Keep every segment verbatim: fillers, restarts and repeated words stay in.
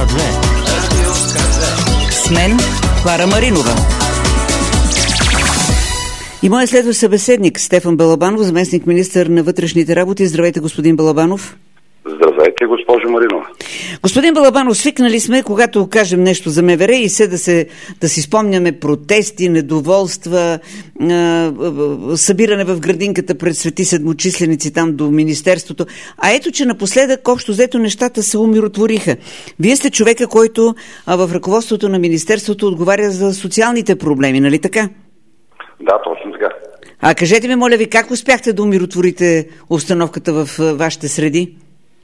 две. С мен Клара Маринова. И моят следващ събеседник Стефан Балабанов, заместник министър на вътрешните работи. Здравейте, господин Балабанов. Здравейте, госпожо Маринова. Господин Балабанов, свикнали сме, когато кажем нещо за МВР и се да, се, да си спомняме протести, недоволства, а, събиране в градинката пред Свети Седмочисленици там до Министерството. А ето, че напоследък общо взето нещата се умиротвориха. Вие сте човека, който а, в ръководството на Министерството отговаря за социалните проблеми, нали така? Да, точно така. А кажете ми, моля ви, как успяхте да умиротворите обстановката в вашите среди?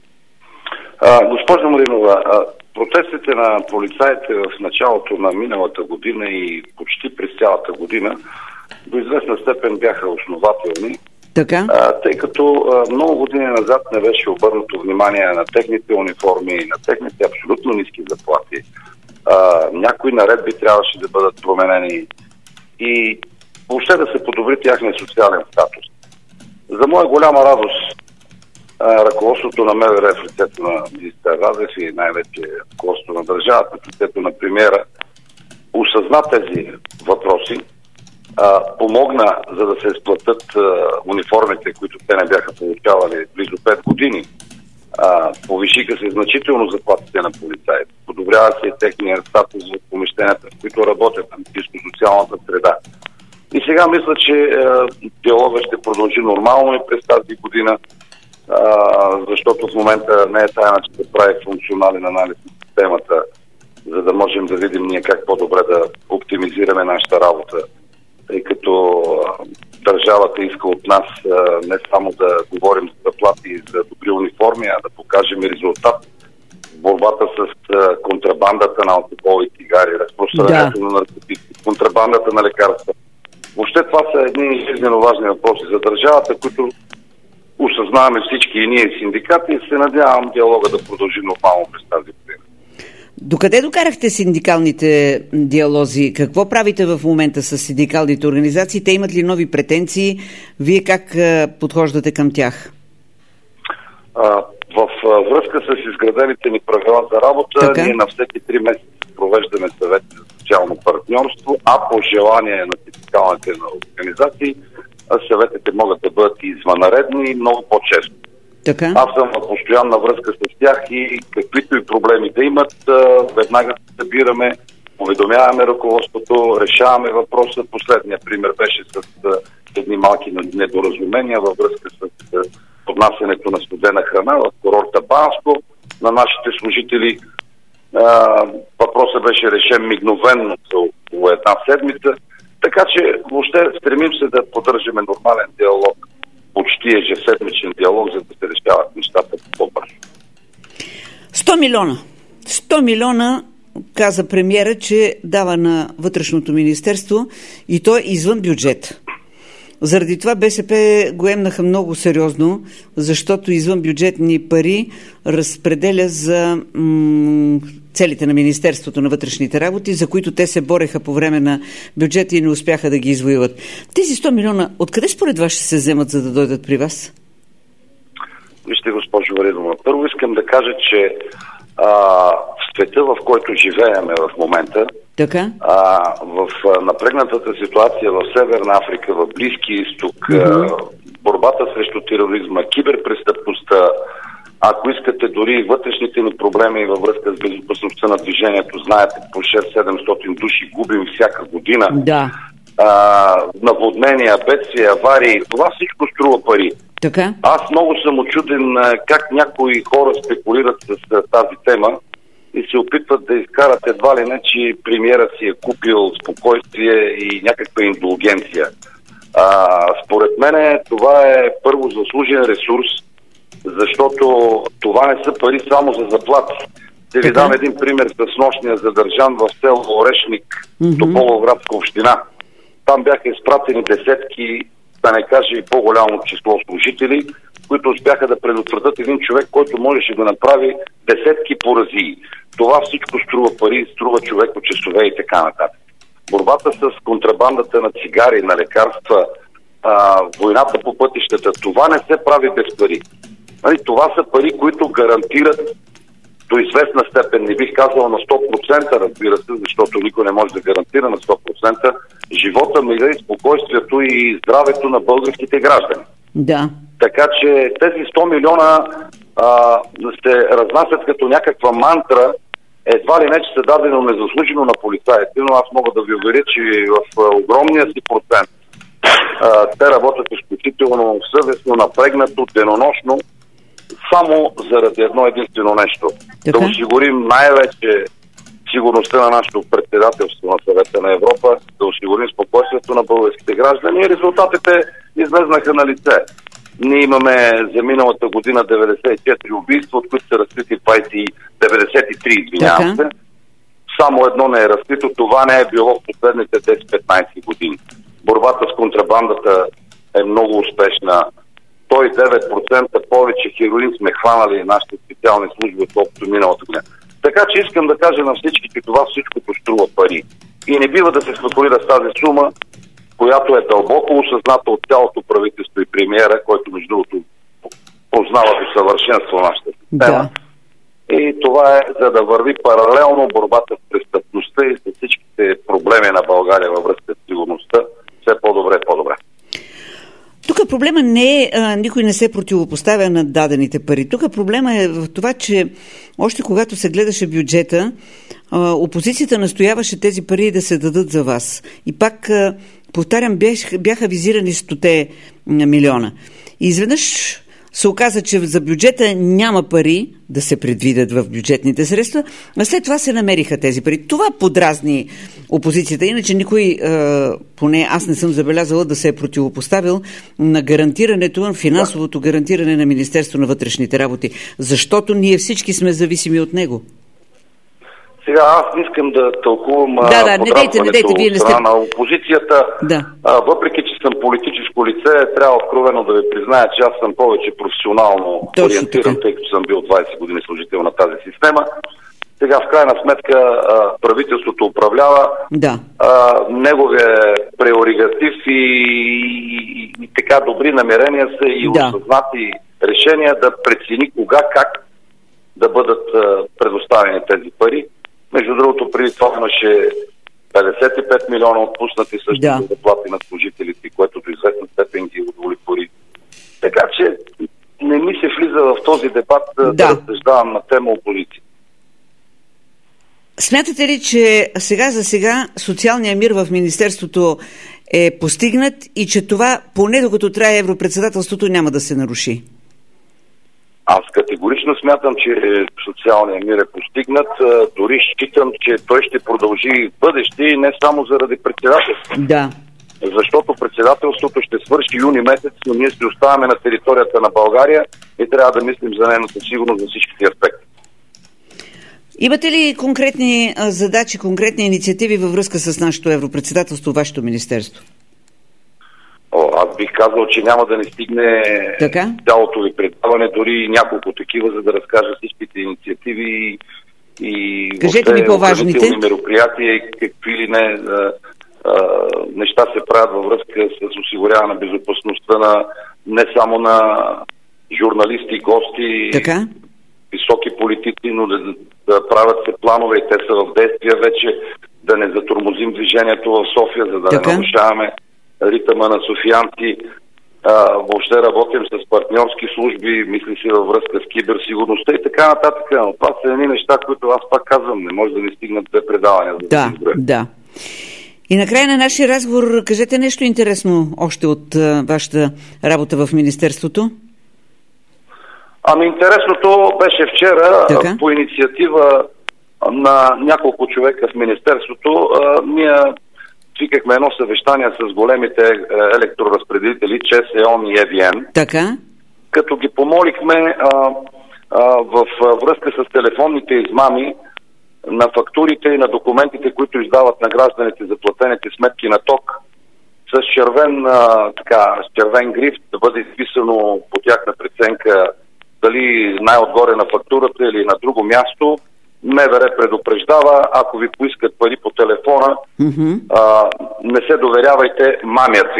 А, госпожо Маринова, а, протестите на полицаите в началото на миналата година и почти през цялата година до известна степен бяха основателни, така? А, тъй като а, много години назад не беше обърнато внимание на техните униформи, на техните абсолютно ниски заплати. А, някои наредби трябваше да бъдат променени и въобще да се подобри тяхния социален статус. За моя голяма радост, ръководството на МВР в лицето на министър Радев и най-вече ръководството на държавата в лицето на премиера осъзна тези въпроси, а, помогна за да се изплатят а, униформите, които те не бяха получавали близо пет години. А, повишиха се значително заплатите на полицаите, подобрява се техния статус в помещенията, в които работят на психосоциалната среда. И сега мисля, че а, диалогът ще продължи нормално и през тази година, Uh, защото в момента не е тайна, че се прави функционален анализ на системата, за да можем да видим ние как по-добре да оптимизираме нашата работа, тъй като uh, държавата иска от нас uh, не само да говорим за заплати и за добри униформи, а да покажем резултат в борбата с uh, контрабандата на алкохол и цигари, разпространението да. на наркотици, контрабандата на лекарства. Въобще това са едни жизнено важни въпроси за държавата, които осъзнаваме всички и ние синдикати и се надявам диалога да продължи нормално през тази година. Докъде докарахте синдикалните диалози? Какво правите в момента с синдикалните организации? Те имат ли нови претенции? Вие как подхождате към тях? А, в а, връзка с изградените ни правила за работа, така? Ние на всеки три месеца провеждаме съвет за социално партньорство, а по желание на синдикалните организации съветите могат да бъдат извънредни и много по-често. Така? Аз съм в постоянна връзка с тях и каквито и проблеми да имат, веднага се събираме, уведомяваме ръководството, решаваме въпроса. Последният пример беше с едни малки недоразумения във връзка с поднасянето на студена храна в курорта Банско на нашите служители. Въпросът беше решен мигновенно за около една седмица. Така че въобще стремим се да поддържаме нормален диалог, почти ежеседмичен диалог, за да се решават нещата по-бързо. сто милиона. сто милиона, каза премиера, че дава на Вътрешното министерство и то е извън бюджет. Заради това БСП го емнаха много сериозно, защото извън бюджетни пари разпределя за м- целите на Министерството на вътрешните работи, за които те се бореха по време на бюджета и не успяха да ги извоюват. Тези сто милиона, откъде според вас ще се вземат, за да дойдат при вас? Вижте, госпожо Варинова, първо искам да кажа, че а, в света, в който живееме в момента, така? А, в а, напрегнатата ситуация в Северна Африка, в Близки изток, mm-hmm. а, борбата срещу тероризма, киберпрестъпността, ако искате дори вътрешните ни проблеми във връзка с безопасността на движението, знаете, по шест-седемстотин души губим всяка година. Да. А, наводнения, бедствия, аварии, това всичко струва пари. Така? Аз много съм учуден как някои хора спекулират с тази тема и се опитват да изкарат едва ли не, че премиера си е купил спокойствие и някаква индулгенция. А, според мен това е първо заслужен ресурс, защото това не са пари само за заплати. Ще ви дам един пример с нощния задържан в село Орешник, mm-hmm. Тополовградска община. Там бяха изпратени десетки, да не кажа и по-голямо число служители, които успяха да предотвратят един човек, който можеше да направи десетки поразии. Това всичко струва пари, струва човек от часове и така нататък. Борбата с контрабандата на цигари, на лекарства, а, войната по пътищата, това не се прави без пари. Нали, това са пари, които гарантират до известна степен, не бих казал на сто процента, разбира се, защото никой не може да гарантира на сто процента живота, мира и спокойствието и здравето на българските граждани. Да. Така че тези сто милиона а, се разнасят като някаква мантра, едва ли не, че са дадено незаслужено на полицаите, но аз мога да ви уверя, че в огромния си процент а, те работят изключително съвестно, напрегнато, денонощно, само заради едно единствено нещо. Така? Да осигурим най-вече сигурността на нашето председателство на Съвета на Европа, да осигурим спокойствието на българските граждани и резултатите излезнаха на лице. Ние имаме за миналата година деветдесет и четири убийства, от които са разкрити деветдесет и три, извинявам се. Само едно не е разкрито. Това не е било в последните десет-петнайсет години. Борбата с контрабандата е много успешна. сто и девет процента повече хероин сме хванали нашите специални служби, отколкото миналата година. Така че искам да кажа на всички, че това всичкото струва пари. И не бива да се спекулира с тази сума, която е дълбоко осъзната от цялото правителство и премиера, който между другото познава до съвършенство нашата система. Да. И това е за да върви паралелно борбата с престъпността и с всичките проблеми на България във връзка с сигурността. Все по-добре, по-добре. Тук проблема не е, а, никой не се противопоставя на дадените пари. Тук проблема е в това, че още когато се гледаше бюджета, а, опозицията настояваше тези пари да се дадат за вас. И пак, а, повтарям, бях, бяха визирани стоте милиона. И изведнъж се оказа, че за бюджета няма пари да се предвидят в бюджетните средства, а след това се намериха тези пари. Това подразни опозицията. Иначе никой, е, поне аз не съм забелязала, да се е противопоставил на гарантирането, финансовото гарантиране на Министерство на вътрешните работи, защото ние всички сме зависими от него. Сега аз не искам да тълкувам да, да, не дейте, не дейте, вие не сте... на опозицията. Да. А, въпреки, че съм политическо лице, трябва откровено да ви призная, че аз съм повече професионално Точно ориентиран, така. Тъй като съм бил двайсет години служител на тази система. Сега в крайна сметка а, правителството управлява. Да. А, неговия преоригатив и, и, и така добри намерения са и да. осъзнати решения да прецени кога, как да бъдат а, предоставени тези пари. Между другото, преди това имаше петдесет и пет милиона отпуснати също да. за заплати на служителите, което до известна степен ги удовлетвори. Така че не ми се влиза в този дебат да, да разсъждавам на тема опозиция. Смятате ли, че сега за сега социалният мир в Министерството е постигнат и че това, поне докато трае европредседателството, няма да се наруши? Аз категорично смятам, че социалният мир е постигнат. Дори считам, че той ще продължи в бъдеще и не само заради председателството. Да. Защото председателството ще свърши юни месец, но ние ще оставаме на територията на България и трябва да мислим за нейната сигурност за всичките аспекти. Имате ли конкретни задачи, конкретни инициативи във връзка с нашето европредседателство, вашето министерство? О, аз бих казал, че няма да не стигне така? Цялото ви предаване, дори няколко такива, за да разкажа всичките инициативи и Кажете ми по-важните мероприятия и какви ли не а, а, неща се правят във връзка с осигуряване на безопасността на не само на журналисти, гости, така? високи политици, но да, да правят се планове и те са в действие вече, да не затормозим движението в София, за да така? не нарушаваме ритъма на софиянци. А, въобще работим с партньорски служби, мисли си във връзка с киберсигурността и така нататък. Но това са едни неща, които аз пак казвам, не може да ни стигнат две предавания. За да, да, да. И накрая на нашия разговор, кажете нещо интересно още от а, вашата работа в Министерството. Ами интересното беше вчера така? По инициатива на няколко човека в Министерството. А, ние свикахме едно съвещание с големите електроразпределители ЧЕЗ, ЕОН и ЕВН. Така? Като ги помолихме а, а, в връзка с телефонните измами на фактурите и на документите, които издават на гражданите за платените сметки на ток, с червен, а, така, с червен гриф да бъде изписано по тяхна преценка дали най-отгоре на фактурата или на друго място. МВР предупреждава, ако ви поискат пари по телефона, mm-hmm. а, не се доверявайте, мамят ви.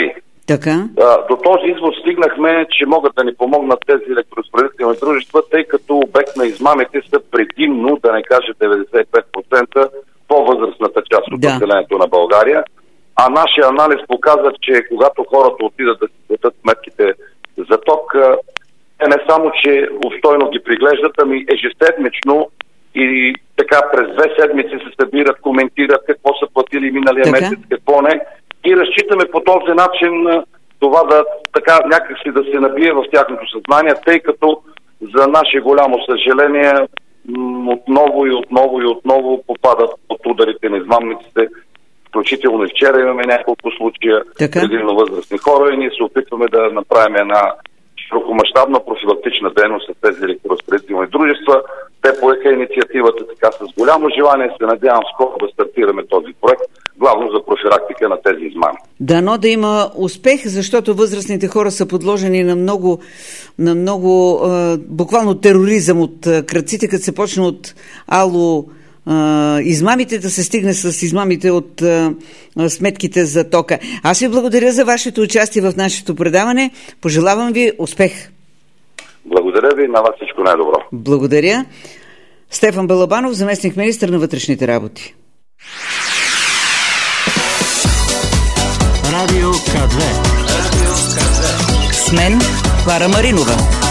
Така. А, до този извод стигнахме, че могат да ни помогнат тези електроразпределителни дружества, тъй като обект на измамите са предимно, да не кажа деветдесет и пет процента, по-възрастната част от да. населението на България. А нашия анализ показва, че когато хората отидат да си платят сметките за ток, те не само, че обстойно ги приглеждат, ами ежеседмично и така през две седмици се събират, коментират какво са платили миналия така? месец, какво не. И разчитаме по този начин това да така някакси да се набие в тяхното съзнание, тъй като за наше голямо съжаление отново и отново и отново попадат под ударите на измамниците. Включително и вчера имаме няколко случая предимно възрастни хора и ние се опитваме да направим една широкомащабна профилактична дейност с тези електроразпределителни дружества. Те поеха инициативата така с голямо желание. Се надявам скоро да стартираме този проект, главно за профилактика на тези измами. Дано да има успех, защото възрастните хора са подложени на много, на много е, буквално тероризъм от крадците, като се почне от ало Uh, измамите, да се стигне с измамите от uh, сметките за тока. Аз ви благодаря за вашето участие в нашето предаване. Пожелавам ви успех. Благодаря ви, на вас всичко най-добро. Благодаря. Стефан Балабанов, заместник министър на вътрешните работи. Радио К две. С мен Клара Маринова.